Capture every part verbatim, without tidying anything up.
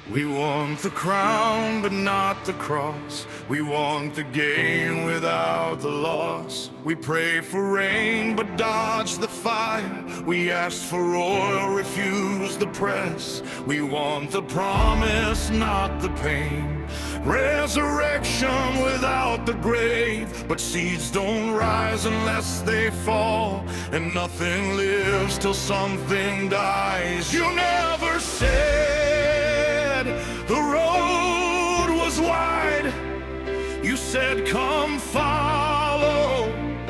We want the crown, but not the cross. We want the gain without the loss. We pray for rain, but dodge the fire. We ask for oil, refuse the press. We want the promise, not the pain. Resurrection without the grave. But seeds don't rise unless they fall, and nothing lives till something dies. You never said the road was wide. You said, come follow,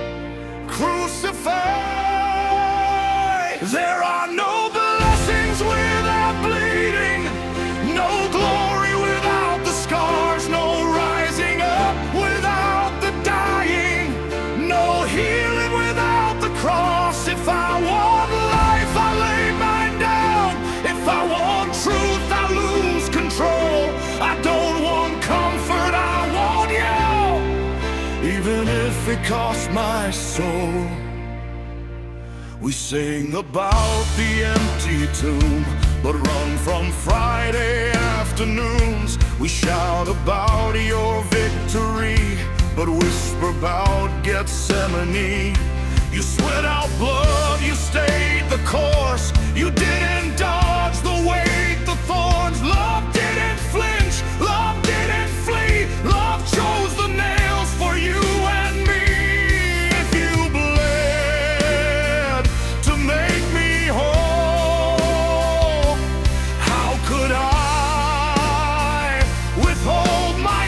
crucify. There are no blessings without bleeding, no glory without the scars, no rising up without the dying, no healing without the cross. If I want life, I lay mine down. If I want truth, I lose control. I don't want comfort, I want you, even if it costs my soul. We sing about the empty tomb, but run from Friday afternoons. We shout about your victory, but whisper about Gethsemane. You sweat out blood, you stayed the course. You didn't dodge the weight, the thorns. Love didn't flinch, love didn't flee. Love chose the nails for you and me. If you bled to make me whole, how could I withhold my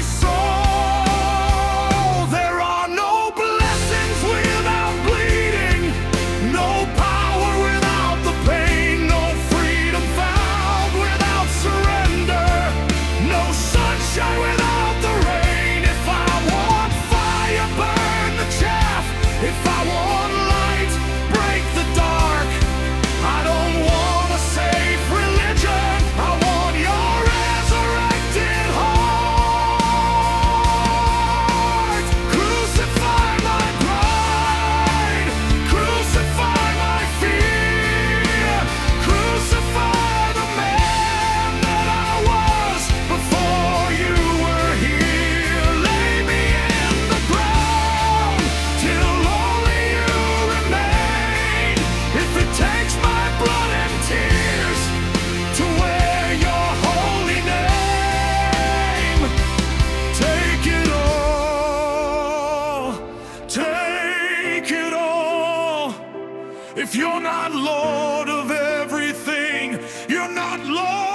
soul? There are no blessings without bleeding, no power without the pain, no freedom found without surrender, no sunshine without the rain. If I want fire, burn the chaff. If I want light, break the dark. I don't want a safe religion, I want your resurrected heart. Crucify my pride, crucify my fear, crucify the man that I was before you were here. Lay me in the ground till only you remain. If it takes my blood and tears to wear your holy name, take it all, take it all. If you're not Lord of everything, you're not Lord